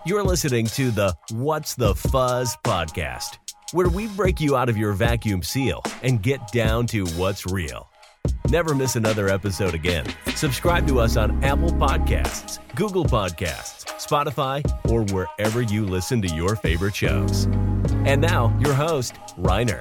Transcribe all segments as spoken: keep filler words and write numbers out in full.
You're listening to the What's the Fuzz podcast, where we break you out of your vacuum seal and get down to what's real. Never miss another episode again. Subscribe to us on Apple Podcasts, Google Podcasts, Spotify, or wherever you listen to your favorite shows. And now, your host, Reiner.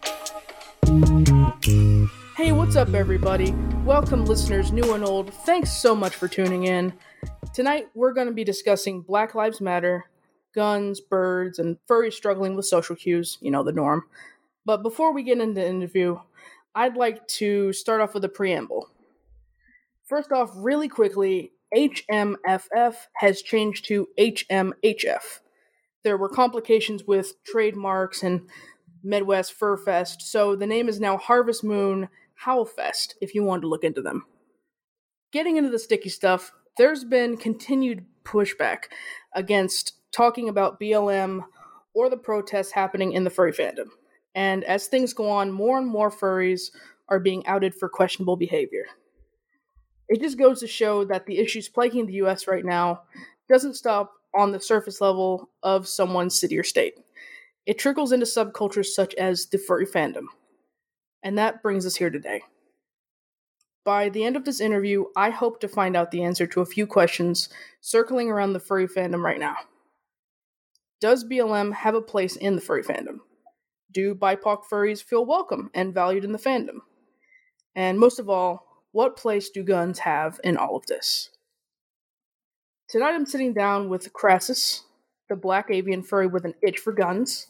Hey, what's up, everybody? Welcome, listeners new and old. Thanks so much for tuning in. Tonight, we're going to be discussing Black Lives Matter, guns, birds, and furries struggling with social cues, you know, the norm. But before we get into the interview, I'd like to start off with a preamble. First off, really quickly, H M F F has changed to H M H F. There were complications with trademarks and Midwest Fur Fest, so the name is now Harvest Moon Howlfest, if you want to look into them. Getting into the sticky stuff, there's been continued pushback against talking about B L M or the protests happening in the furry fandom. And as things go on, more and more furries are being outed for questionable behavior. It just goes to show that the issues plaguing the U S right now doesn't stop on the surface level of someone's city or state. It trickles into subcultures such as the furry fandom. And that brings us here today. By the end of this interview, I hope to find out the answer to a few questions circling around the furry fandom right now. Does B L M have a place in the furry fandom? Do B I P O C furries feel welcome and valued in the fandom? And most of all, what place do guns have in all of this? Tonight I'm sitting down with Crassus, the black avian furry with an itch for guns.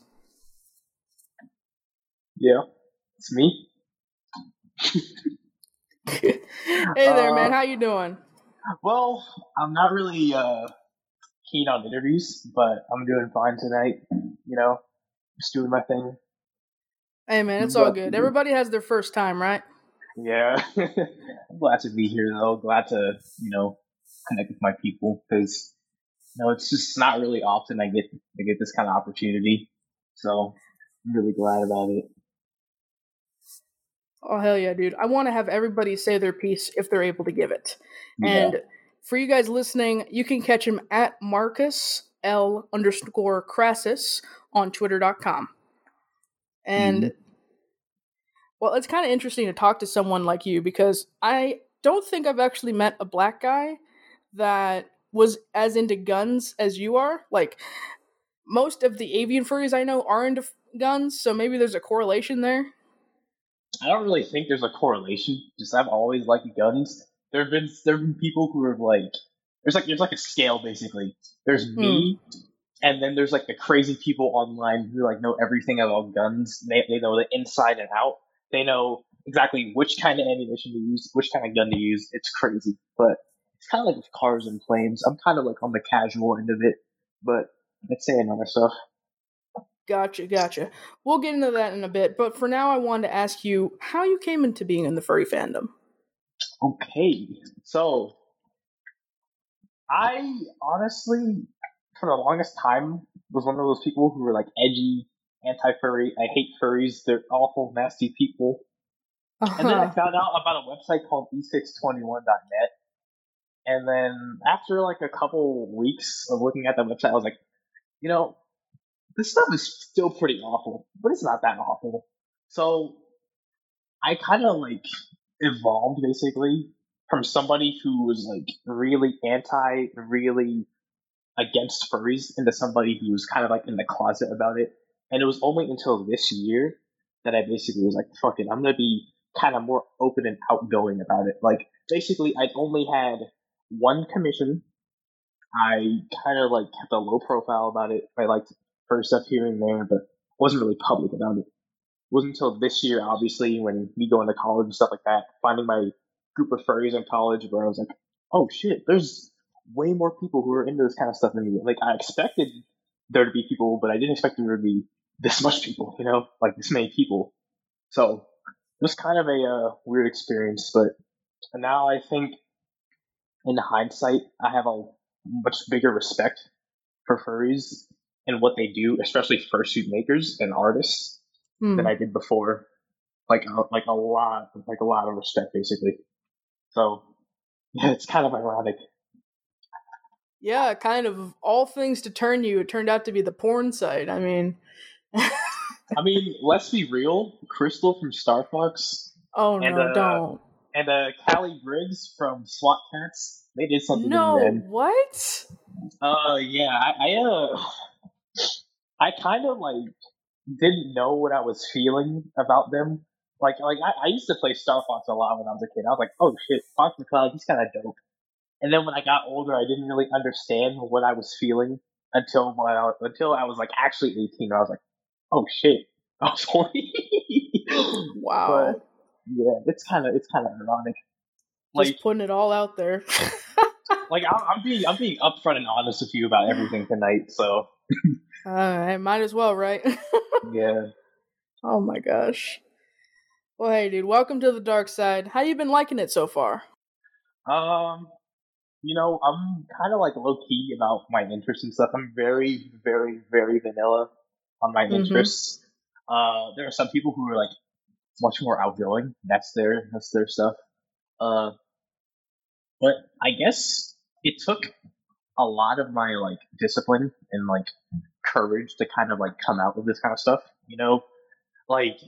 Yeah, it's me. Hey there, uh, man. How you doing? Well, I'm not really uh, keen on interviews, but I'm doing fine tonight. You know, just doing my thing. Hey, man, it's all good. Everybody has their first time, right? Yeah. I'm glad to be here, though. Glad to, you know, connect with my people, because, you know, it's just not really often I get I get this kind of opportunity. So I'm really glad about it. Oh, hell yeah, dude. I want to have everybody say their piece if they're able to give it. Yeah. And for you guys listening, you can catch him at Marcus L underscore Crassus on twitter dot com. And, mm-hmm. well, it's kind of interesting to talk to someone like you because I don't think I've actually met a black guy that was as into guns as you are. Like, most of the avian furries I know are into f- guns, so maybe there's a correlation there. I don't really think there's a correlation. Just I've always liked guns. There have been there have been people who are like there's like there's like a scale basically. There's me, mm. and then there's like the crazy people online who like know everything about guns. They they know the inside and out. They know exactly which kind of ammunition to use, which kind of gun to use. It's crazy, but it's kind of like with cars and planes. I'm kind of like on the casual end of it, but that's saying other stuff. Gotcha, gotcha. We'll get into that in a bit, but for now I wanted to ask you how you came into being in the furry fandom. Okay, so I honestly, for the longest time, was one of those people who were like edgy, anti-furry. I hate furries. They're awful, nasty people. Uh-huh. And then I found out about a website called e six twenty-one dot net. And then after like a couple weeks of looking at that website, I was like, you know, this stuff is still pretty awful, but it's not that awful. So I kind of like evolved basically from somebody who was like really anti, really against furries into somebody who was kind of like in the closet about it. And it was only until this year that I basically was like, fuck it, I'm going to be kind of more open and outgoing about it. Like basically I'd only had one commission. I kind of like kept a low profile about it. I liked furry stuff here and there, but wasn't really public about it. It wasn't until this year, obviously, when me going to college and stuff like that, finding my group of furries in college where I was like, oh shit, there's way more people who are into this kind of stuff than me. Like, I expected there to be people, but I didn't expect there to be this much people, you know, like this many people. So it was kind of a uh, weird experience, but now I think in hindsight, I have a much bigger respect for furries and what they do, especially fursuit makers and artists, mm. than I did before. Like, a, like a lot, like a lot of respect, basically. So, yeah, it's kind of ironic. Yeah, kind of all things to turn you, it turned out to be the porn site. I mean, I mean, let's be real. Crystal from Star Fox oh and no, uh don't. and uh Callie Briggs from SWAT Cats, they did something to me, No, man. what? Uh, yeah, I, I uh, I kind of like didn't know what I was feeling about them. Like, like I, I used to play Star Fox a lot when I was a kid. I was like, oh shit, Fox McCloud, he's kind of dope. And then when I got older, I didn't really understand what I was feeling until when I, until I was like actually eighteen. I was like, oh shit, I was horny. Wow. But yeah, it's kind of it's kind of ironic. Just Like, putting it all out there. like I'm, I'm being I'm being upfront and honest with you about everything tonight. So I might as well, right? yeah. Oh my gosh. Well, hey, dude, welcome to the dark side. How you been liking it so far? Um, you know, I'm kind of like low key about my interests and stuff. I'm very, very, very vanilla on my Mhm. interests. Uh, there are some people who are like much more outgoing. That's their that's their stuff. Uh, but I guess it took a lot of my like discipline and like courage to kind of like come out with this kind of stuff. You know, like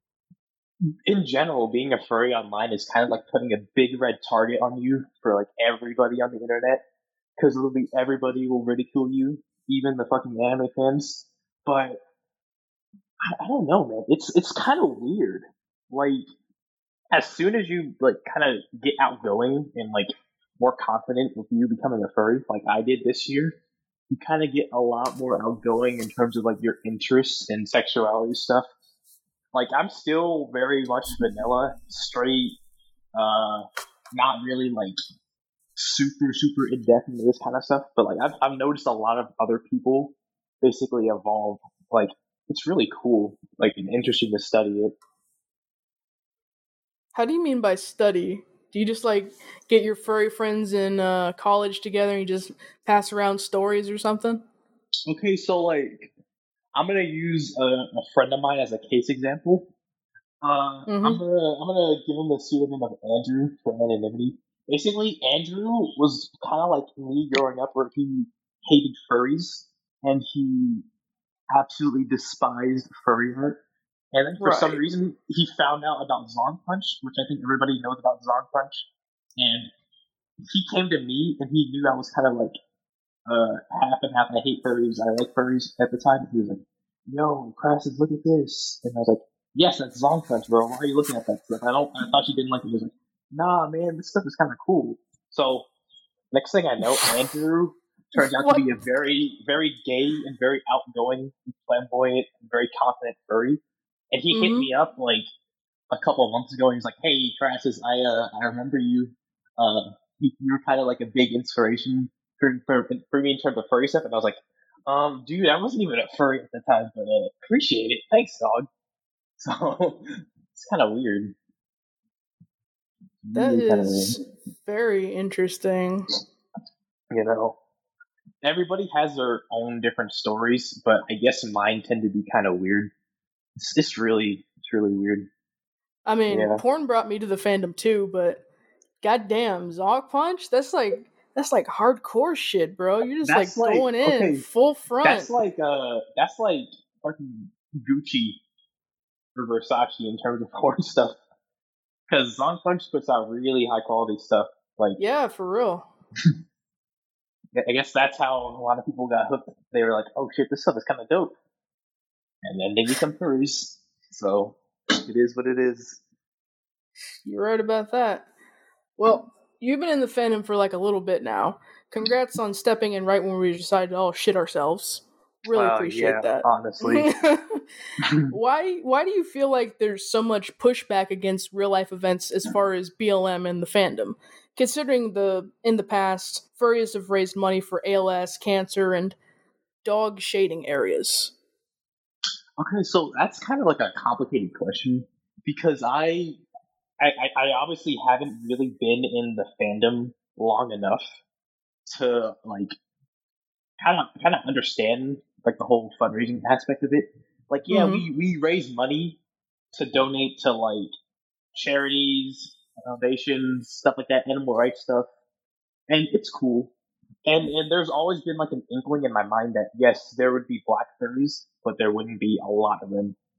in general, being a furry online is kind of like putting a big red target on you for like everybody on the internet, because literally everybody will ridicule you, even the fucking anime fans. But I, I don't know, man. It's it's kind of weird. Like, as soon as you like kind of get outgoing and like more confident with you becoming a furry, like I did this year, you kind of get a lot more outgoing in terms of like your interests and sexuality stuff. Like, I'm still very much vanilla, straight, uh, not really like super super in depth into this kind of stuff. But like, I've I've noticed a lot of other people basically evolve. Like, it's really cool, like, and interesting to study it. How do you mean by study? Do you just like get your furry friends in uh, college together and you just pass around stories or something? Okay, so like, I'm gonna use a, a friend of mine as a case example. Uh, Mm-hmm. I'm gonna I'm gonna give him the pseudonym of Andrew for anonymity. Basically, Andrew was kind of like me growing up, where he hated furries and he absolutely despised furry art. And then for some Right. reason, he found out about Zong Punch, which I think everybody knows about Zong Punch. And he came to me, and he knew I was kind of like uh, half and half. I hate furries. I like furries at the time. He was like, "Yo, Crassus, look at this," and I was like, "Yes, that's Zong Punch, bro. Why are you looking at that stuff? I don't. I thought you didn't like it." He was like, "Nah, man, this stuff is kind of cool." So next thing I know, Andrew turns out What? to be a very, very gay and very outgoing, and flamboyant, and very confident furry. And he hit Mhm. me up like a couple of months ago, and he's like, "Hey, Crassus, I uh, I remember you. Uh, you, you were kind of like a big inspiration for, for for me in terms of furry stuff." And I was like, "Um, dude, I wasn't even a furry at the time, but uh, appreciate it. Thanks, dog." So it's kind of weird. That Really kind of weird, is very interesting. you know. Everybody has their own different stories, but I guess mine tend to be kind of weird. It's, it's really, it's really weird. I mean, Yeah. porn brought me to the fandom too, but goddamn, Zog Punch? That's like that's like hardcore shit, bro. You're just That's like like, going in okay, full front. that's like uh, that's like fucking Gucci or Versace in terms of porn stuff. Because Zong Punch puts out really high quality stuff. Like, Yeah, for real. I guess that's how a lot of people got hooked. They were like, "Oh shit, this stuff is kind of dope," and then they become furries. So it is what it is. You're right about that. Well, you've been in the fandom for like a little bit now. Congrats on stepping in right when we decided to all shit ourselves. Really Uh, appreciate yeah, that. honestly. why why do you feel like there's so much pushback against real life events as far as B L M and the fandom? Considering the in the past, furries have raised money for A L S, cancer, and dog shading areas. Okay, so that's kind of like a complicated question because I, I, I I obviously haven't really been in the fandom long enough to like kind of kind of understand like the whole fundraising aspect of it. Like, yeah, Mhm. we we raise money to donate to like charities, foundations, stuff like that, animal rights stuff, and it's cool. And and there's always been like an inkling in my mind that yes, there would be black furries, but there wouldn't be a lot of them.